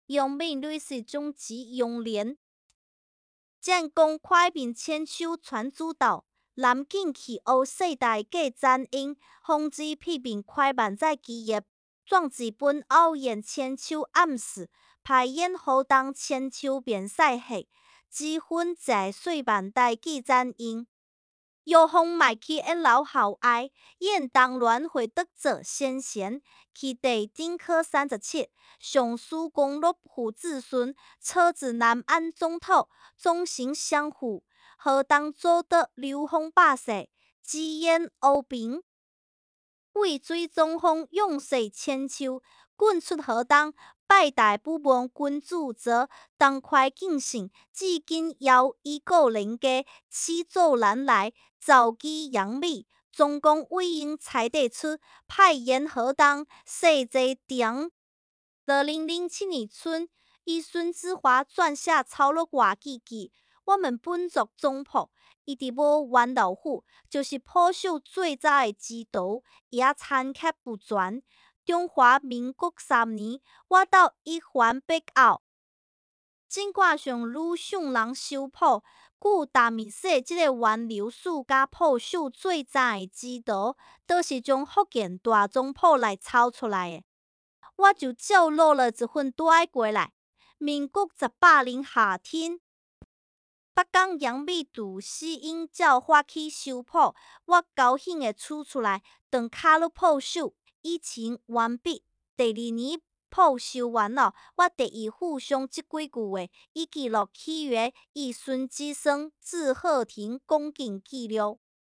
杨美类似中极用连，建功快并牵手传主导。南京气候世代嘅战因，防止批评快慢在基业，壮资本偶然牵手暗示，排演好当牵手变赛后，积分在水漫代记战因。药方卖去因老后爱，演当然会得者先贤。其第丁克37，上书公陆父子孙，车子南安总统，忠心相护，何当做得流风百世，只言欧平。为追中风勇士千秋，滚出河当，拜大部门君主责，当快进行，至今犹依旧连家，起早难来，早期杨美，总共委因裁得出，派言河当，世济点。2007年春，以孙子华撰写抄录外记记，我们本族总谱。伊伫无完老虎，就是破首最早的指导，也参刻不全。中华民国3年，我到一环北后，尽管上愈上人收谱，故大密说即个源流史甲破首最早的指导，都是从福建大总谱来抄出来的。我就照录了一份带过来。民国18年夏天。北港杨美杜诗英照发起收谱，我高兴地取出来，当卡了破手，以前完毕。第2年谱收完了，我第一附上这几句话，以记录契约，以孙之生、字鹤亭恭敬记录。